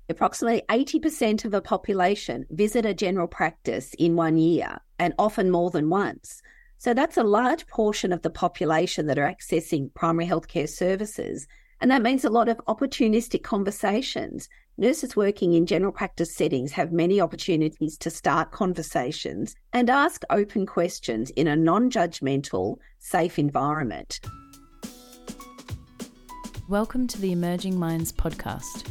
Approximately 80% of the population visit a general practice in 1 year, and often more than once. So that's a large portion of the population that are accessing primary healthcare services. And that means a lot of opportunistic conversations. Nurses working in general practice settings have many opportunities to start conversations and ask open questions in a non-judgmental, safe environment. Welcome to the Emerging Minds podcast.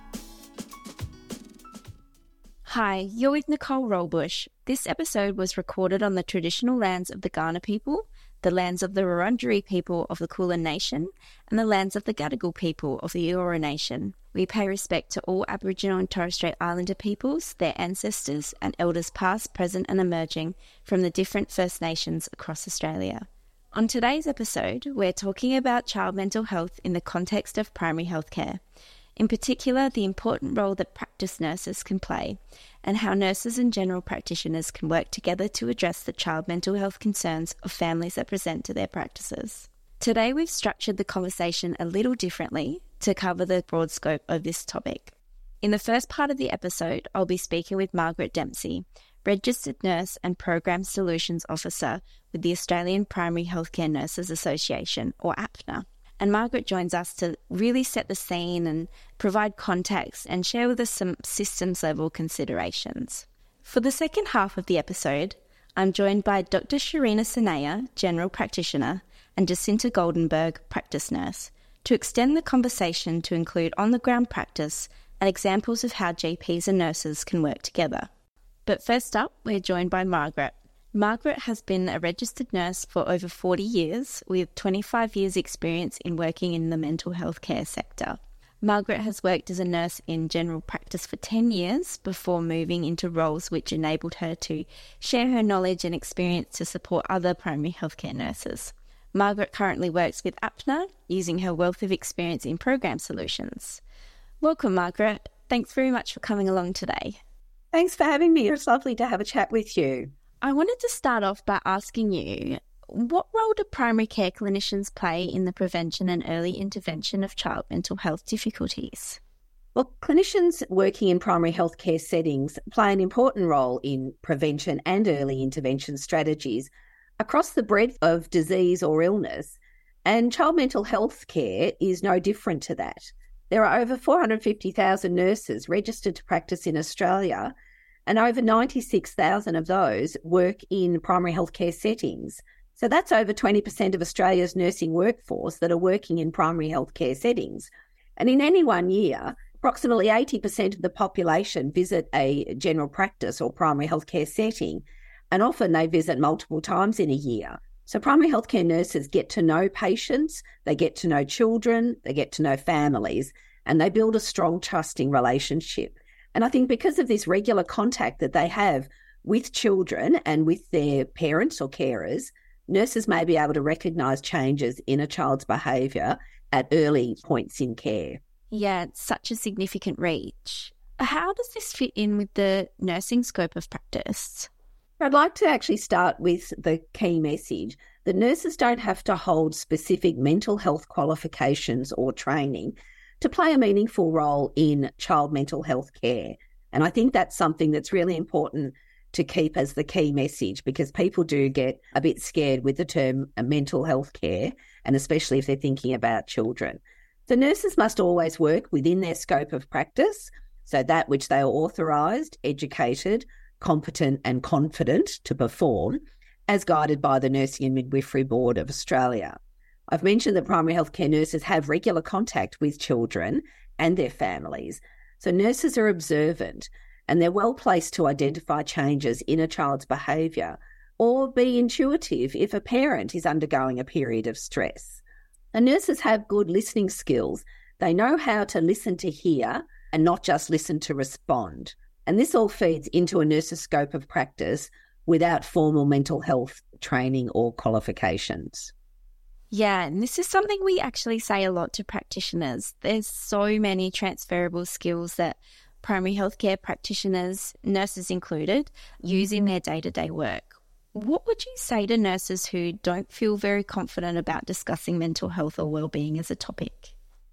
Hi, you're with Nicole Rollbush. This episode was recorded on the traditional lands of the Kaurna people, the lands of the Wurundjeri people of the Kulin Nation, and the lands of the Gadigal people of the Eora Nation. We pay respect to all Aboriginal and Torres Strait Islander peoples, their ancestors, and elders past, present, and emerging from the different First Nations across Australia. On today's episode, we're talking about child mental health in the context of primary healthcare. In particular, the important role that practice nurses can play and how nurses and general practitioners can work together to address the child mental health concerns of families that present to their practices. Today, we've structured the conversation a little differently to cover the broad scope of this topic. In the first part of the episode, I'll be speaking with Margaret Dempsey, Registered Nurse and Program Solutions Officer with the Australian Primary Healthcare Nurses Association, or APNA. And Margaret joins us to really set the scene and provide context and share with us some systems-level considerations. For the second half of the episode, I'm joined by Dr. Sharina Sanaya, General Practitioner, and Jacinta Goldenberg, Practice Nurse, to extend the conversation to include on-the-ground practice and examples of how GPs and nurses can work together. But first up, we're joined by Margaret. Margaret has been a registered nurse for over 40 years, with 25 years' experience in working in the mental health care sector. Margaret has worked as a nurse in general practice for 10 years before moving into roles which enabled her to share her knowledge and experience to support other primary healthcare nurses. Margaret currently works with APNA, using her wealth of experience in program solutions. Welcome, Margaret. Thanks very much for coming along today. Thanks for having me. It's lovely to have a chat with you. I wanted to start off by asking you, what role do primary care clinicians play in the prevention and early intervention of child mental health difficulties? Well, clinicians working in primary health care settings play an important role in prevention and early intervention strategies across the breadth of disease or illness, and child mental health care is no different to that. There are over 450,000 nurses registered to practice in Australia, and over 96,000 of those work in primary healthcare settings. So that's over 20% of Australia's nursing workforce that are working in primary healthcare settings. And in any 1 year, approximately 80% of the population visit a general practice or primary healthcare setting, and often they visit multiple times in a year. So primary healthcare nurses get to know patients, they get to know children, they get to know families, and they build a strong, trusting relationship. And I think because of this regular contact that they have with children and with their parents or carers, nurses may be able to recognise changes in a child's behaviour at early points in care. Yeah, it's such a significant reach. How does this fit in with the nursing scope of practice? I'd like to actually start with the key message that nurses don't have to hold specific mental health qualifications or training to play a meaningful role in child mental health care. And I think that's something that's really important to keep as the key message, because people do get a bit scared with the term mental health care, and especially if they're thinking about children. The nurses must always work within their scope of practice, so that which they are authorised, educated, competent and confident to perform, as guided by the Nursing and Midwifery Board of Australia. I've mentioned that primary healthcare nurses have regular contact with children and their families. So nurses are observant and they're well placed to identify changes in a child's behaviour or be intuitive if a parent is undergoing a period of stress. The nurses have good listening skills. They know how to listen to hear and not just listen to respond. And this all feeds into a nurse's scope of practice without formal mental health training or qualifications. Yeah, and this is something we actually say a lot to practitioners. There's so many transferable skills that primary healthcare practitioners, nurses included, use in their day-to-day work. What would you say to nurses who don't feel very confident about discussing mental health or wellbeing as a topic?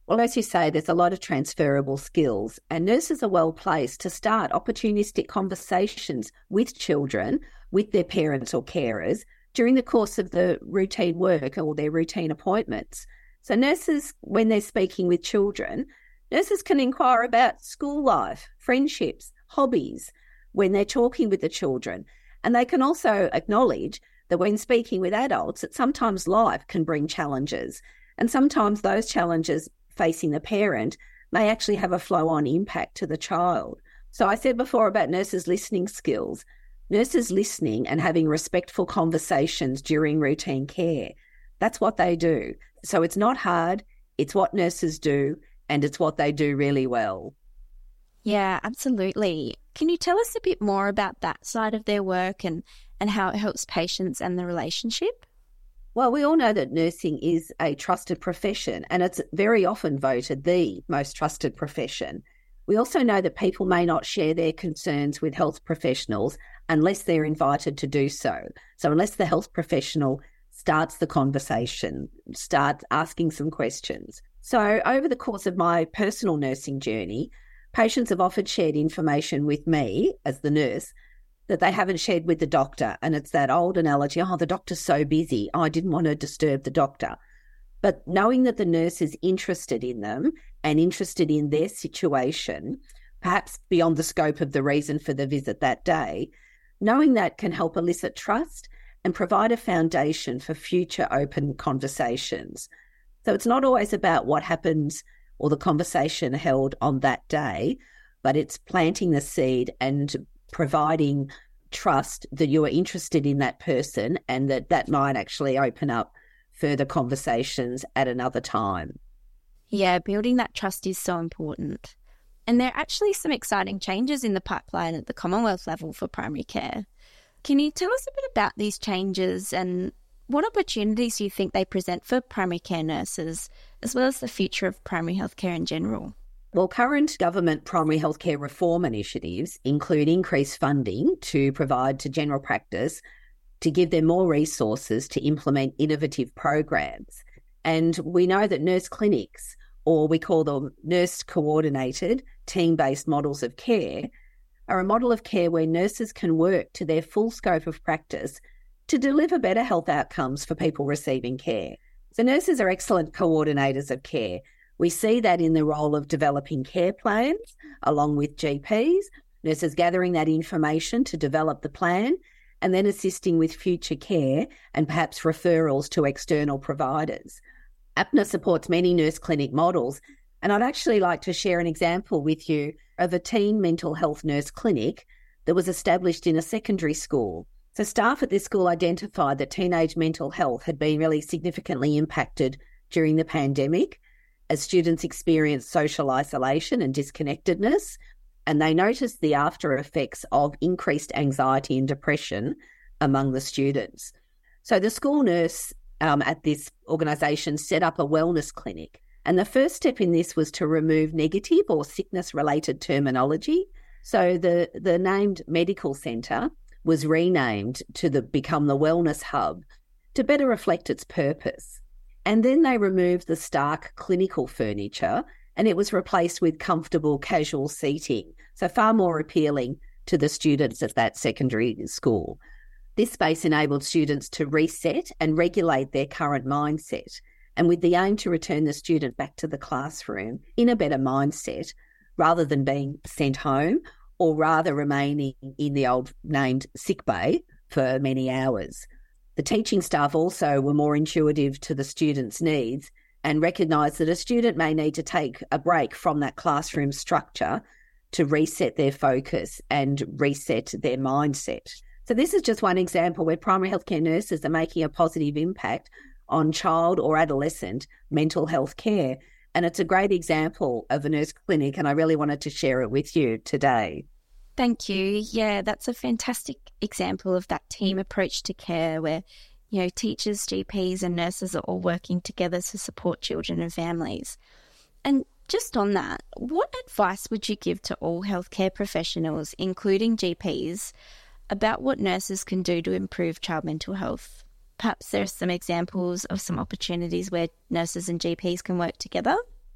Well, as you say, there's a lot of transferable skills, and nurses are well placed to start opportunistic conversations with children, with their parents or carers during the course of the routine work or their routine appointments. So nurses, when they're speaking with children, nurses can inquire about school life, friendships, hobbies when they're talking with the children. And they can also acknowledge that when speaking with adults, that sometimes life can bring challenges. And sometimes those challenges facing the parent may actually have a flow-on impact to the child. So I said before about nurses' listening skills. Nurses listening and having respectful conversations during routine care. That's what they do. So it's not hard, it's what nurses do, and it's what they do really well. Yeah, absolutely. Can you tell us a bit more about that side of their work and how it helps patients and the relationship? Well, we all know that nursing is a trusted profession, and it's very often voted the most trusted profession. We also know that people may not share their concerns with health professionals unless they're invited to do so. So unless the health professional starts the conversation, starts asking some questions. So over the course of my personal nursing journey, patients have often shared information with me as the nurse that they haven't shared with the doctor. And it's that old analogy, the doctor's so busy. I didn't want to disturb the doctor. But knowing that the nurse is interested in them and interested in their situation, perhaps beyond the scope of the reason for the visit that day, knowing that can help elicit trust and provide a foundation for future open conversations. So it's not always about what happens or the conversation held on that day, but it's planting the seed and providing trust that you are interested in that person and that might actually open up further conversations at another time. Yeah, building that trust is so important. And there are actually some exciting changes in the pipeline at the Commonwealth level for primary care. Can you tell us a bit about these changes and what opportunities do you think they present for primary care nurses, as well as the future of primary healthcare in general? Well, current government primary healthcare reform initiatives include increased funding to provide to general practice to give them more resources to implement innovative programs. And we know that nurse clinics, or we call them nurse-coordinated, team-based models of care, are a model of care where nurses can work to their full scope of practice to deliver better health outcomes for people receiving care. So nurses are excellent coordinators of care. We see that in the role of developing care plans along with GPs, nurses gathering that information to develop the plan and then assisting with future care and perhaps referrals to external providers. APNA supports many nurse clinic models, and I'd actually like to share an example with you of a teen mental health nurse clinic that was established in a secondary school. So staff at this school identified that teenage mental health had been really significantly impacted during the pandemic as students experienced social isolation and disconnectedness, and they noticed the after effects of increased anxiety and depression among the students. So the school nurse at this organisation set up a wellness clinic, and the first step in this was to remove negative or sickness-related terminology. So the named medical centre was renamed to become the Wellness Hub to better reflect its purpose. And then they removed the stark clinical furniture and it was replaced with comfortable casual seating, so far more appealing to the students at that secondary school. This space enabled students to reset and regulate their current mindset, and with the aim to return the student back to the classroom in a better mindset rather than being sent home or rather remaining in the old named sick bay for many hours. The teaching staff also were more intuitive to the students' needs and recognised that a student may need to take a break from that classroom structure to reset their focus and reset their mindset. So this is just one example where primary healthcare nurses are making a positive impact on child or adolescent mental health care. And it's a great example of a nurse clinic, and I really wanted to share it with you today. Thank you. Yeah, that's a fantastic example of that team approach to care where, teachers, GPs and nurses are all working together to support children and families. And just on that, what advice would you give to all healthcare professionals, including GPs, about what nurses can do to improve child mental health? Perhaps there are some examples of some opportunities where nurses and GPs can work together.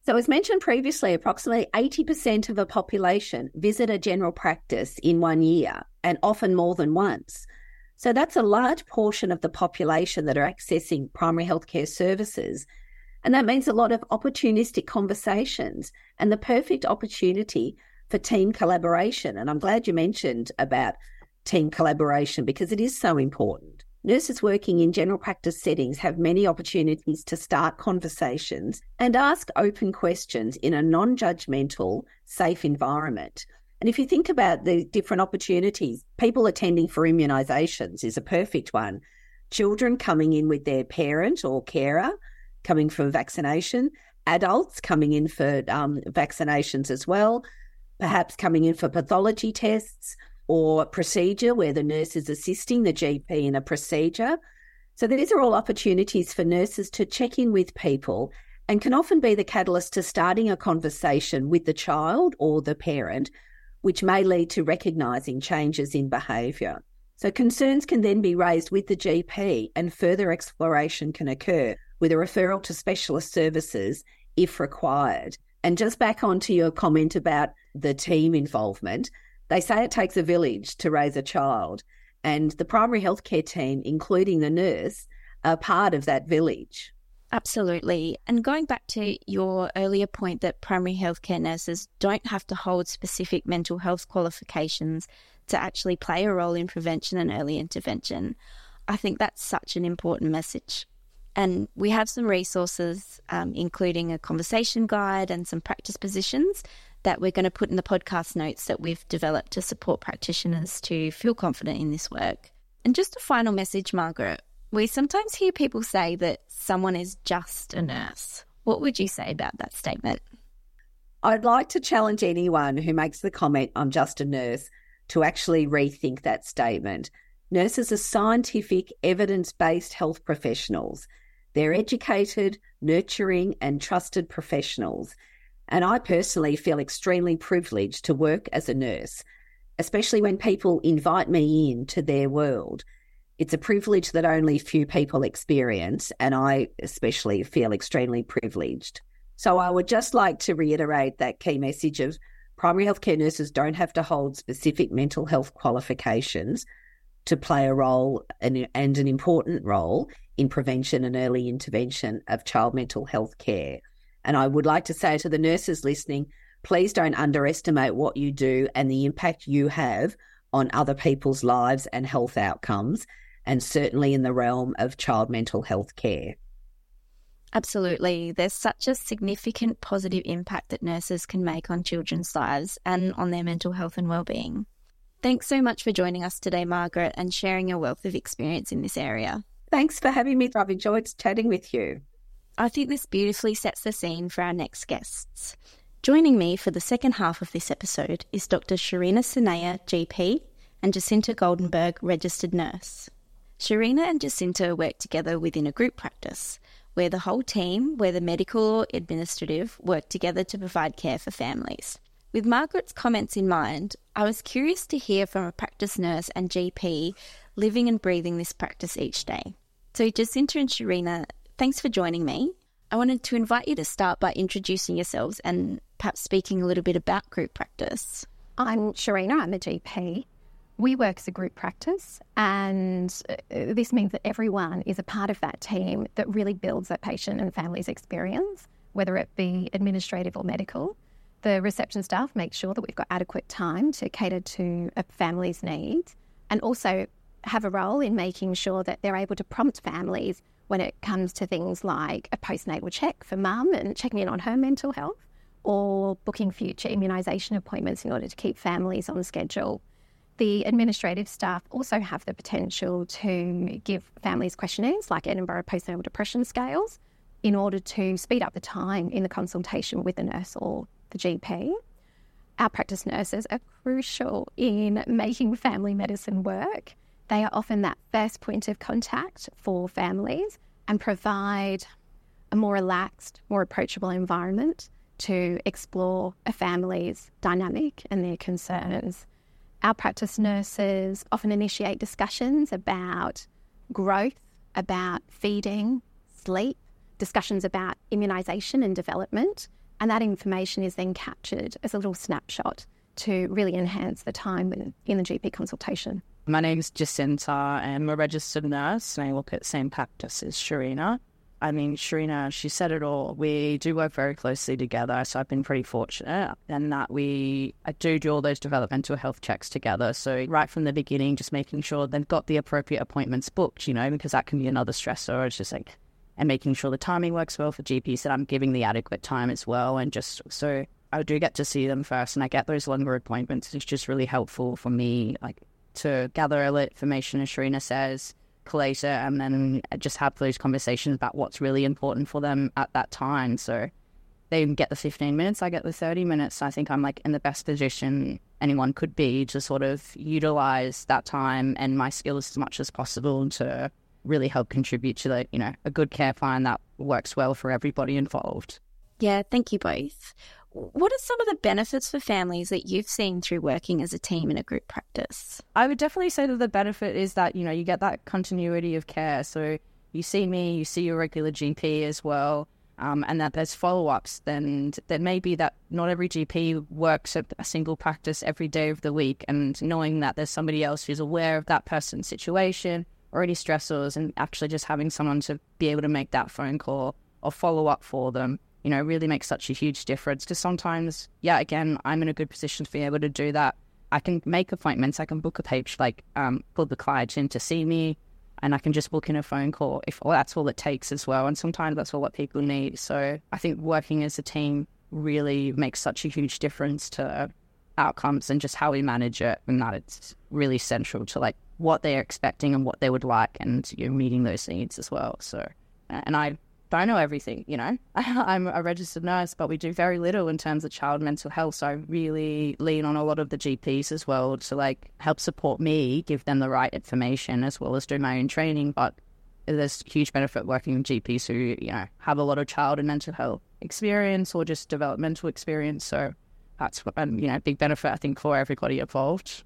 So as mentioned previously, approximately 80% of a population visit a general practice in 1 year, and often more than once. So that's a large portion of the population that are accessing primary healthcare services. And that means a lot of opportunistic conversations and the perfect opportunity for team collaboration. And I'm glad you mentioned about team collaboration because it is so important. Nurses working in general practice settings have many opportunities to start conversations and ask open questions in a non-judgmental, safe environment. And if you think about the different opportunities, people attending for immunisations is a perfect one. Children coming in with their parent or carer, coming for vaccination, adults coming in for vaccinations as well, perhaps coming in for pathology tests or procedure where the nurse is assisting the GP in a procedure. So these are all opportunities for nurses to check in with people and can often be the catalyst to starting a conversation with the child or the parent, which may lead to recognising changes in behaviour. So concerns can then be raised with the GP and further exploration can occur with a referral to specialist services if required. And just back onto your comment about the team involvement, they say it takes a village to raise a child, and the primary healthcare team, including the nurse, are part of that village. Absolutely. And going back to your earlier point that primary healthcare nurses don't have to hold specific mental health qualifications to actually play a role in prevention and early intervention, I think that's such an important message. And we have some resources, including a conversation guide and some practice positions that we're going to put in the podcast notes that we've developed to support practitioners to feel confident in this work. And just a final message, Margaret. We sometimes hear people say that someone is just a nurse. What would you say about that statement? I'd like to challenge anyone who makes the comment, "I'm just a nurse," to actually rethink that statement. Nurses are scientific, evidence-based health professionals. They're educated, nurturing and trusted professionals. And I personally feel extremely privileged to work as a nurse, especially when people invite me into their world. It's a privilege that only few people experience, and I especially feel extremely privileged. So I would just like to reiterate that key message of primary healthcare nurses don't have to hold specific mental health qualifications to play a role and an important role in prevention and early intervention of child mental health care. And I would like to say to the nurses listening, please don't underestimate what you do and the impact you have on other people's lives and health outcomes, and certainly in the realm of child mental health care. Absolutely. There's such a significant positive impact that nurses can make on children's lives and on their mental health and well-being. Thanks so much for joining us today, Margaret, and sharing your wealth of experience in this area. Thanks for having me. I've enjoyed chatting with you. I think this beautifully sets the scene for our next guests. Joining me for the second half of this episode is Dr. Sharina Sanaya, GP, and Jacinta Goldenberg, registered nurse. Sharina and Jacinta work together within a group practice, where the whole team, whether medical or administrative, work together to provide care for families. With Margaret's comments in mind, I was curious to hear from a practice nurse and GP living and breathing this practice each day. So Jacinta and Sharina, thanks for joining me. I wanted to invite you to start by introducing yourselves and perhaps speaking a little bit about group practice. I'm Sharina, I'm a GP. We work as a group practice, and this means that everyone is a part of that team that really builds that patient and family's experience, whether it be administrative or medical. The reception staff make sure that we've got adequate time to cater to a family's needs, and also have a role in making sure that they're able to prompt families when it comes to things like a postnatal check for mum and checking in on her mental health, or booking future immunisation appointments in order to keep families on schedule. The administrative staff also have the potential to give families questionnaires like Edinburgh Postnatal Depression Scales in order to speed up the time in the consultation with the nurse or the GP. Our practice nurses are crucial in making family medicine work. They are often that first point of contact for families and provide a more relaxed, more approachable environment to explore a family's dynamic and their concerns. Our practice nurses often initiate discussions about growth, about feeding, sleep, discussions about immunisation and development, And that information is then captured as a little snapshot to really enhance the time in the GP consultation. My name's Jacinta. I'm a registered nurse and I work at the same practice as Sharina. I mean, Sharina, she said it all. We do work very closely together, so I've been pretty fortunate in that I do all those developmental health checks together. So right from the beginning, just making sure they've got the appropriate appointments booked, because that can be another stressor. It's just and making sure the timing works well for GPs, that I'm giving the adequate time as well. And just so I do get to see them first and I get those longer appointments. It's just really helpful for me, to gather all the information, as Sharina says, collate it, and then just have those conversations about what's really important for them at that time. So they get the 15 minutes, I get the 30 minutes. I think I'm in the best position anyone could be to sort of utilize that time and my skills as much as possible to really help contribute to a good care plan that works well for everybody involved. Yeah, thank you both. What are some of the benefits for families that you've seen through working as a team in a group practice? I would definitely say that the benefit is that, you get that continuity of care. So you see me, you see your regular GP as well, and that there's follow-ups. Then there may be that not every GP works at a single practice every day of the week, and knowing that there's somebody else who's aware of that person's situation or any stressors, and actually just having someone to be able to make that phone call or follow up for them, really makes such a huge difference. Because sometimes, again, I'm in a good position to be able to do that. I can make appointments. I can book a page, pull the client in to see me, and I can just book in a phone call if that's all it takes as well. And sometimes that's all what people need. So I think working as a team really makes such a huge difference to outcomes and just how we manage it, and that it's really central to what they're expecting and what they would like, and meeting those needs as well. So, and I don't know everything, I'm a registered nurse, but we do very little in terms of child mental health. So I really lean on a lot of the GPs as well to help support me, give them the right information, as well as do my own training. But there's huge benefit working with GPs who, have a lot of child and mental health experience or just developmental experience. So that's, big benefit, I think, for everybody involved.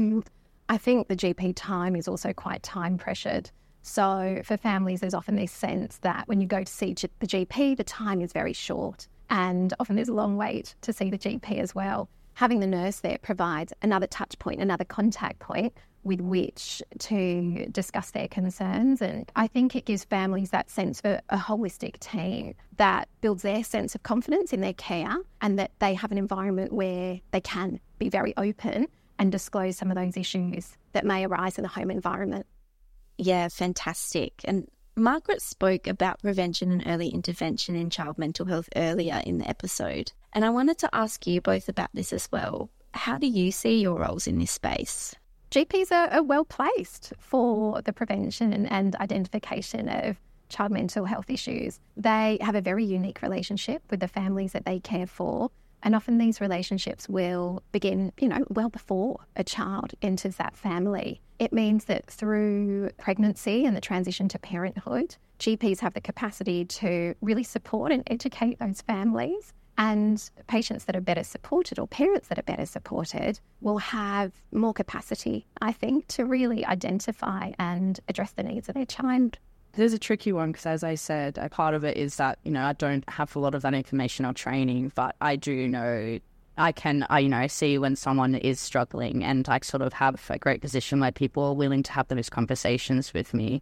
I think the GP time is also quite time pressured. So for families, there's often this sense that when you go to see the GP, the time is very short, and often there's a long wait to see the GP as well. Having the nurse there provides another touch point, another contact point with which to discuss their concerns. And I think it gives families that sense of a holistic team that builds their sense of confidence in their care, and that they have an environment where they can be very open and disclose some of those issues that may arise in the home environment. Yeah, fantastic. And Margaret spoke about prevention and early intervention in child mental health earlier in the episode. And I wanted to ask you both about this as well. How do you see your roles in this space? GPs are well placed for the prevention and identification of child mental health issues. They have a very unique relationship with the families that they care for. And often these relationships will begin, well before a child enters that family. It means that through pregnancy and the transition to parenthood, GPs have the capacity to really support and educate those families. And patients that are better supported, or parents that are better supported, will have more capacity, I think, to really identify and address the needs of their child. There's a tricky one because, as I said, a part of it is that, I don't have a lot of that information or training, but I do know I see when someone is struggling, and I sort of have a great position where people are willing to have those conversations with me.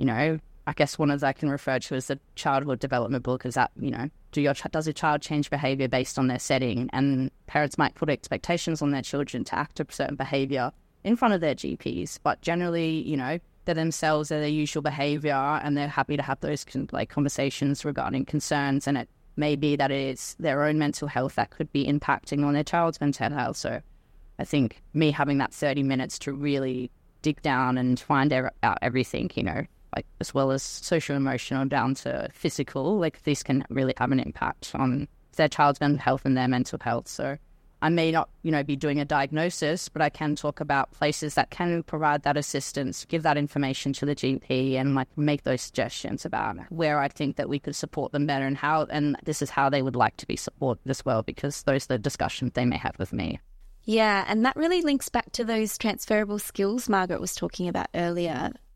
I guess one of those I can refer to as the childhood development book is that, does a child change behaviour based on their setting? And parents might put expectations on their children to act a certain behaviour in front of their GPs, but generally, they're themselves, they're their usual behaviour, and they're happy to have those conversations regarding concerns, and it may be that it's their own mental health that could be impacting on their child's mental health. So I think me having that 30 minutes to really dig down and find out everything, as well as social, emotional, down to physical, this can really have an impact on their child's mental health and their mental health. So I may not, be doing a diagnosis, but I can talk about places that can provide that assistance, give that information to the GP, and make those suggestions about where I think that we could support them better, and how, and this is how they would like to be supported as well, because those are the discussions they may have with me. Yeah, and that really links back to those transferable skills Margaret was talking about earlier.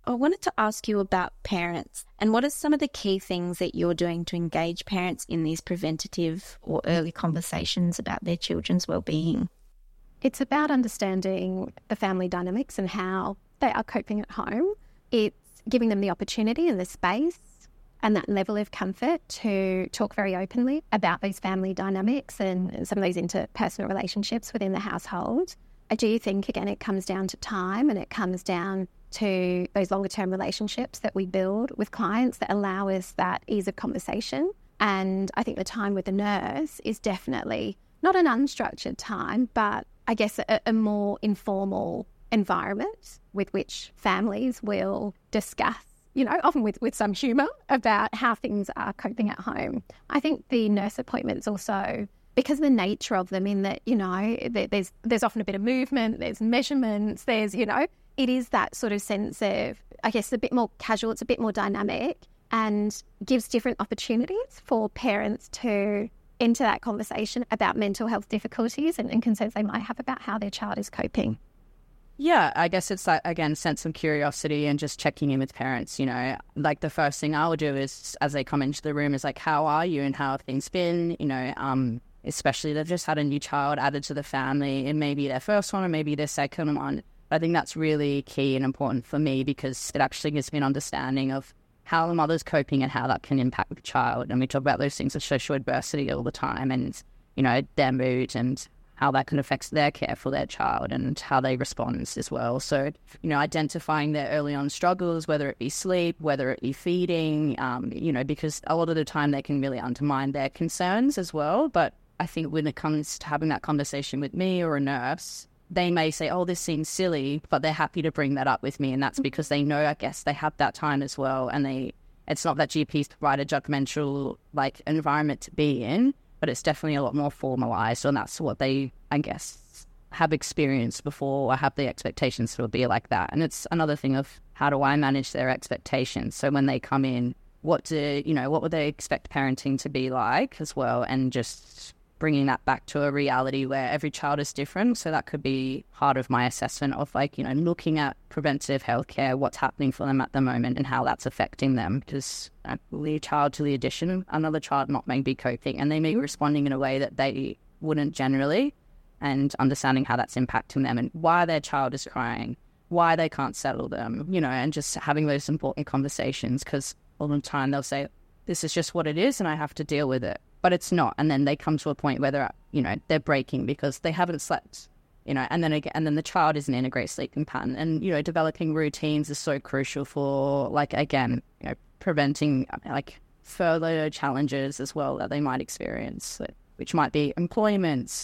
I wanted to ask you about parents and what are some of the key things that you're doing to engage parents in these preventative or early conversations about their children's well-being? It's about understanding the family dynamics and how they are coping at home. It's giving them the opportunity and the space and that level of comfort to talk very openly about those family dynamics and some of those interpersonal relationships within the household. I do think, again, it comes down to time and it comes down to those longer term relationships that we build with clients that allow us that ease of conversation. And I think the time with the nurse is definitely not an unstructured time, but I guess a more informal environment with which families will discuss, often with some humour, about how things are coping at home. I think the nurse appointments also, because of the nature of them, in that, there's often a bit of movement, there's measurements, there's, it is that sort of sense of, I guess, a bit more casual, it's a bit more dynamic and gives different opportunities for parents to enter that conversation about mental health difficulties and concerns they might have about how their child is coping. Yeah, I guess it's like, again, sense of curiosity and just checking in with parents, like the first thing I would do is, as they come into the room, is like, how are you and how have things been, especially they've just had a new child added to the family. It may be their first one or maybe their second one. I think that's really key and important for me because it actually gives me an understanding of how the mother's coping and how that can impact the child. And we talk about those things of social adversity all the time and, their mood and how that can affect their care for their child and how they respond as well. So, identifying their early on struggles, whether it be sleep, whether it be feeding, because a lot of the time they can really undermine their concerns as well. But I think when it comes to having that conversation with me or a nurse, they may say, oh, this seems silly, but they're happy to bring that up with me. And that's because they know, I guess, they have that time as well. And it's not that GPs provide a judgmental, environment to be in, but it's definitely a lot more formalized. And that's what they, I guess, have experienced before or have the expectations to be like that. And it's another thing of how do I manage their expectations? So when they come in, what would they expect parenting to be like as well? And just bringing that back to a reality where every child is different. So that could be part of my assessment of looking at preventative healthcare, what's happening for them at the moment and how that's affecting them. Because a child to the addition, another child not may be coping and they may be responding in a way that they wouldn't generally, and understanding how that's impacting them and why their child is crying, why they can't settle them, and just having those important conversations because all the time they'll say, this is just what it is and I have to deal with it. But it's not. And then they come to a point where they're breaking because they haven't slept, and then the child isn't in a great sleeping pattern. And, developing routines is so crucial for preventing further challenges as well that they might experience, which might be employment,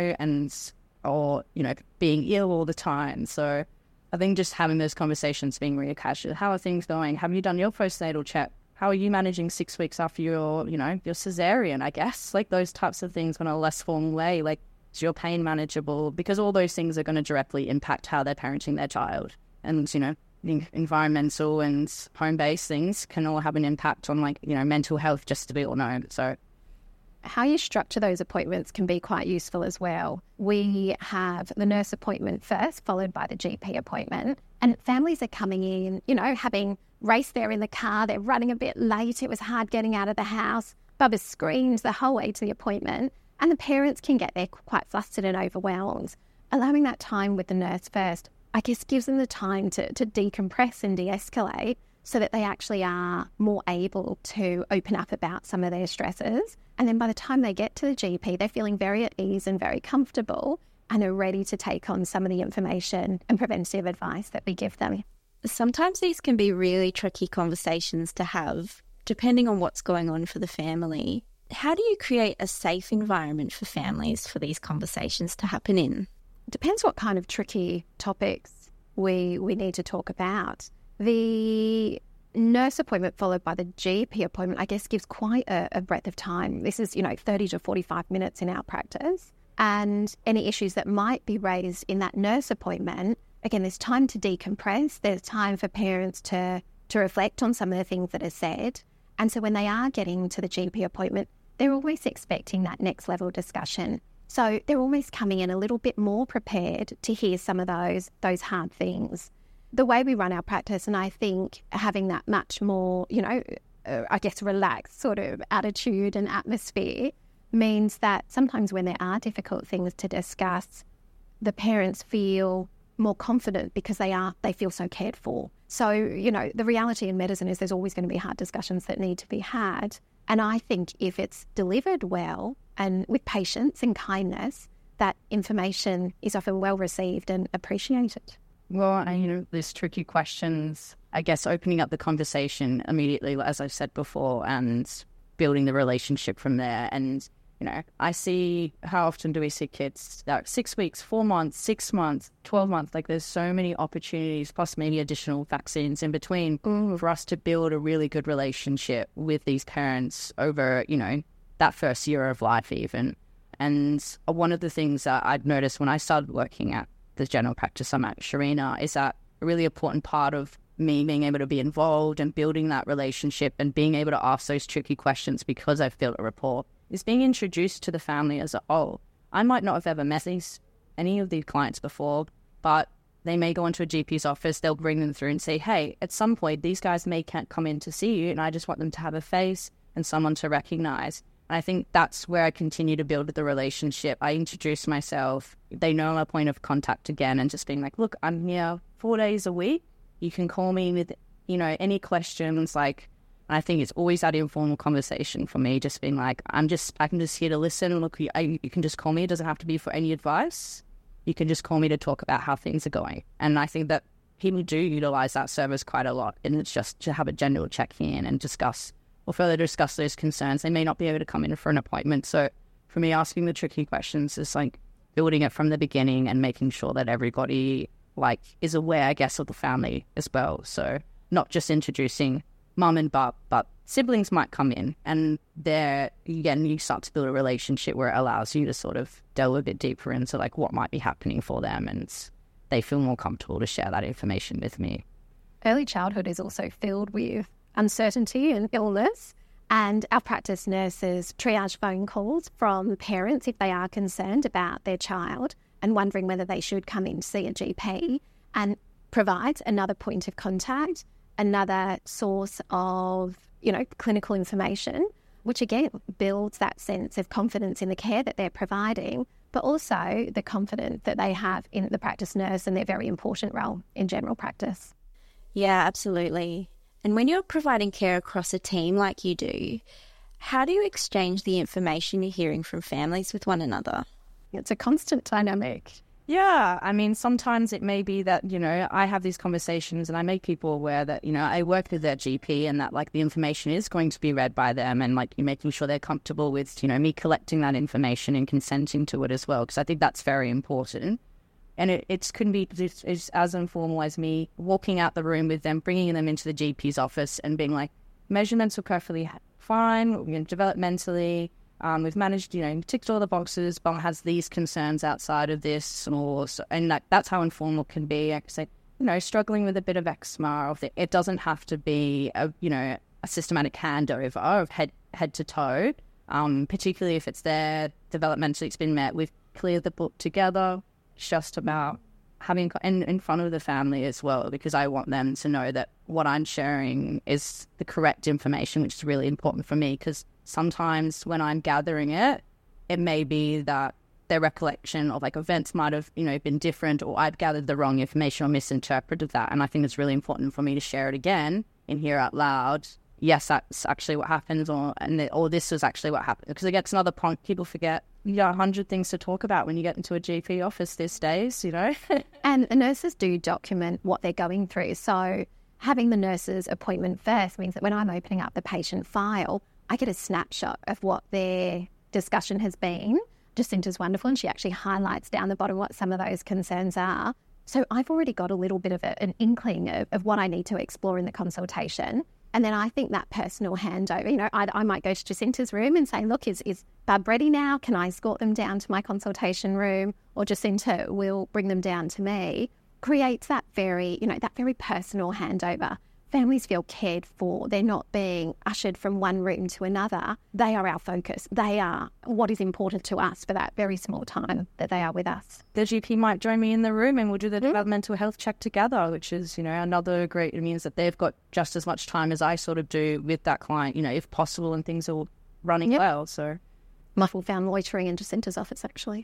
or being ill all the time. So I think just having those conversations, being really casual. How are things going? Have you done your postnatal check? How are you managing 6 weeks after your cesarean, I guess? Those types of things in a less formal way. Is your pain manageable? Because all those things are going to directly impact how they're parenting their child. And, the environmental and home-based things can all have an impact on, mental health, just to be all known. So how you structure those appointments can be quite useful as well. We have the nurse appointment first, followed by the GP appointment. And families are coming in, having raced there in the car, they're running a bit late, it was hard getting out of the house. Bubba screams the whole way to the appointment, and the parents can get there quite flustered and overwhelmed. Allowing that time with the nurse first, I guess, gives them the time to decompress and de-escalate so that they actually are more able to open up about some of their stresses. And then by the time they get to the GP, they're feeling very at ease and very comfortable and are ready to take on some of the information and preventative advice that we give them. Sometimes these can be really tricky conversations to have, depending on what's going on for the family. How do you create a safe environment for families for these conversations to happen in? It depends what kind of tricky topics we need to talk about. The nurse appointment followed by the GP appointment, I guess, gives quite a breadth of time. This is, 30 to 45 minutes in our practice. And any issues that might be raised in that nurse appointment, again, there's time to decompress. There's time for parents to reflect on some of the things that are said. And so when they are getting to the GP appointment, they're always expecting that next level discussion. So they're almost coming in a little bit more prepared to hear some of those hard things. the way we run our practice, and I think having that much more, I guess, relaxed sort of attitude and atmosphere means that sometimes when there are difficult things to discuss, the parents feel more confident because they feel so cared for. So, the reality in medicine is there's always going to be hard discussions that need to be had. And I think if it's delivered well and with patience and kindness, that information is often well received and appreciated. Well, and there's tricky questions, I guess, opening up the conversation immediately, as I said before, and building the relationship from there. And, I see, how often do we see kids that 6 weeks, 4 months, 6 months, 12 months, like there's so many opportunities, plus maybe additional vaccines in between for us to build a really good relationship with these parents over, that first year of life even. And one of the things that I'd noticed when I started working at the general practice I'm at, Sharina, is that a really important part of me being able to be involved and building that relationship and being able to ask those tricky questions because I've built a rapport is being introduced to the family as a whole. I might not have ever met any of these clients before, but they may go into a GP's office, they'll bring them through and say, hey, at some point, these guys can't come in to see you, and I just want them to have a face and someone to recognize. And I think that's where I continue to build the relationship. I introduce myself. They know my point of contact again, and just being like, look, I'm here 4 days a week. You can call me with, any questions. I think it's always that informal conversation for me, just being like, I'm just here to listen. Look, you can just call me. It doesn't have to be for any advice. You can just call me to talk about how things are going. And I think that people do utilize that service quite a lot. And it's just to have a general check-in and further discuss those concerns. They may not be able to come in for an appointment. So for me, asking the tricky questions is building it from the beginning and making sure that everybody is aware, I guess, of the family as well. So not just introducing mum and bub, but siblings might come in, and there again you start to build a relationship where it allows you to sort of delve a bit deeper into what might be happening for them, and they feel more comfortable to share that information with me. Early childhood is also filled with uncertainty and illness, and our practice nurses triage phone calls from parents if they are concerned about their child and wondering whether they should come in to see a GP, and provides another point of contact, another source of, clinical information, which again builds that sense of confidence in the care that they're providing, but also the confidence that they have in the practice nurse and their very important role in general practice. Yeah, absolutely. And when you're providing care across a team like you do, how do you exchange the information you're hearing from families with one another? It's a constant dynamic. Yeah, sometimes it may be that, I have these conversations and I make people aware that, I work with their GP and that, the information is going to be read by them, and, you're making sure they're comfortable with, me collecting that information and consenting to it as well, because I think that's very important. And it can be it's as informal as me walking out the room with them, bringing them into the GP's office and being like, measurements are perfectly fine, developmentally, we've managed, ticked all the boxes, but has these concerns outside of this, and that's how informal it can be. I can say, struggling with a bit of eczema, it doesn't have to be a systematic handover of head to toe, particularly if it's there developmentally, it's been met. We've cleared the book together. It's just about having in front of the family as well, because I want them to know that what I'm sharing is the correct information, which is really important for me, because sometimes when I'm gathering it, it may be that their recollection of events might have, been different, or I've gathered the wrong information or misinterpreted that. And I think it's really important for me to share it again and hear out loud, yes, that's actually what happened, or this was actually what happened. Because again, it's another point people forget. 100 things to talk about when you get into a GP office these days, And nurses do document what they're going through. So having the nurse's appointment first means that when I'm opening up the patient file, I get a snapshot of what their discussion has been. Jacinta's wonderful, and she actually highlights down the bottom what some of those concerns are. So I've already got a little bit of an inkling of what I need to explore in the consultation. And then I think that personal handover, I might go to Jacinta's room and say, look, is Bub ready now? Can I escort them down to my consultation room? Or Jacinta will bring them down to me. Creates that very, that very personal handover families feel cared for. They're not being ushered from one room to another. They are our focus. They are what is important to us for that very small time that they are with us. The GP might join me in the room and we'll do the developmental health check together, which is, another great, it means that they've got just as much time as I sort of do with that client, if possible, and things are running well. So Muffle found loitering in Jacinta's office, actually.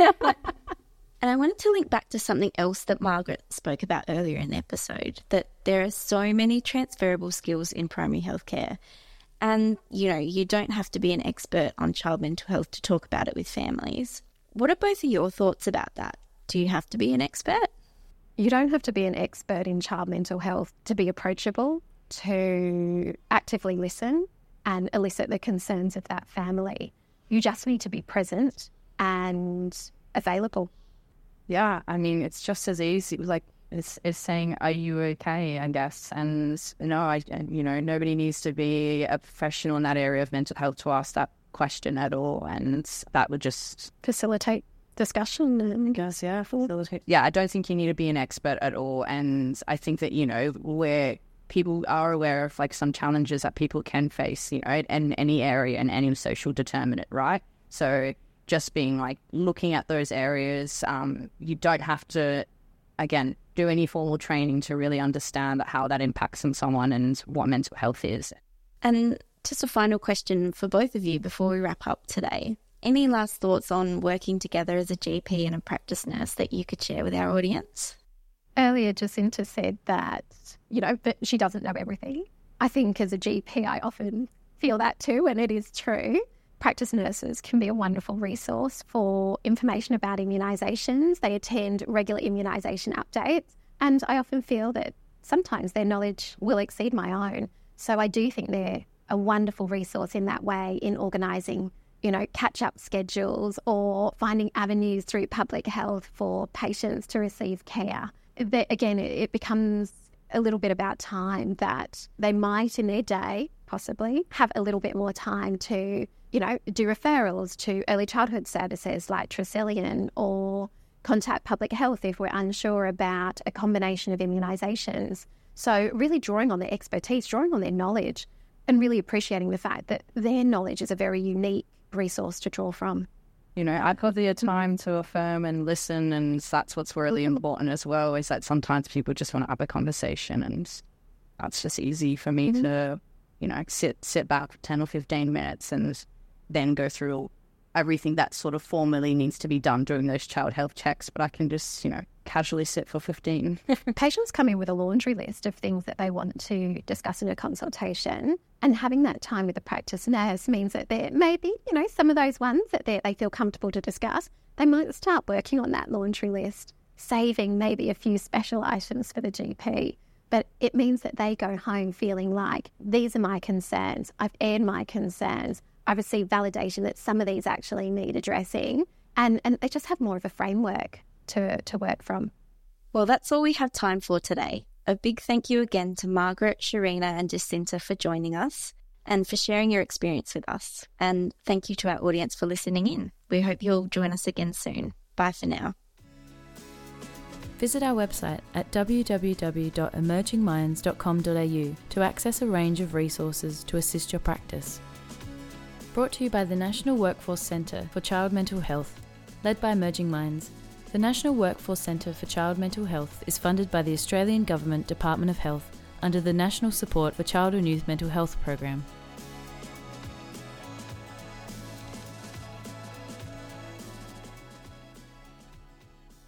And I wanted to link back to something else that Margaret spoke about earlier in the episode, that there are so many transferable skills in primary healthcare. And, you don't have to be an expert on child mental health to talk about it with families. What are both of your thoughts about that? Do you have to be an expert? You don't have to be an expert in child mental health to be approachable, to actively listen and elicit the concerns of that family. You just need to be present and available. Yeah, I mean, it's just as easy. Like it's saying, "Are you okay?" I guess, and nobody needs to be a professional in that area of mental health to ask that question at all, and that would just facilitate discussion. I guess, facilitate. Yeah, I don't think you need to be an expert at all, and I think that where people are aware of like some challenges that people can face, in any area and any social determinant, right? So just being like looking at those areas, you don't have to, again, do any formal training to really understand how that impacts on someone and what mental health is. And just a final question for both of you before we wrap up today. Any last thoughts on working together as a GP and a practice nurse that you could share with our audience? Earlier, Jacinta said that, but she doesn't know everything. I think as a GP, I often feel that too, and it is true. Practice nurses can be a wonderful resource for information about immunisations. They attend regular immunisation updates, and I often feel that sometimes their knowledge will exceed my own. So I do think they're a wonderful resource in that way, in organising, catch-up schedules or finding avenues through public health for patients to receive care. Again, it becomes a little bit about time that they might in their day possibly have a little bit more time to do referrals to early childhood services like Tresillian, or contact public health if we're unsure about a combination of immunisations. So really drawing on their expertise, drawing on their knowledge, and really appreciating the fact that their knowledge is a very unique resource to draw from. I've got the time to affirm and listen, and that's what's really important as well, is that sometimes people just want to have a conversation, and that's just easy for me to, sit back for 10 or 15 minutes and then go through everything that sort of formally needs to be done during those child health checks, but I can just, casually sit for 15. Patients come in with a laundry list of things that they want to discuss in a consultation, and having that time with the practice nurse means that there may be, some of those ones that they feel comfortable to discuss. They might start working on that laundry list, saving maybe a few special items for the GP. But it means that they go home feeling like, these are my concerns, I've aired my concerns, I've received validation that some of these actually need addressing, and they just have more of a framework to work from. Well, that's all we have time for today. A big thank you again to Margaret, Sharina and Jacinta for joining us and for sharing your experience with us. And thank you to our audience for listening in. We hope you'll join us again soon. Bye for now. Visit our website at www.emergingminds.com.au to access a range of resources to assist your practice. Brought to you by the National Workforce Centre for Child Mental Health, led by Emerging Minds. The National Workforce Centre for Child Mental Health is funded by the Australian Government Department of Health under the National Support for Child and Youth Mental Health Program.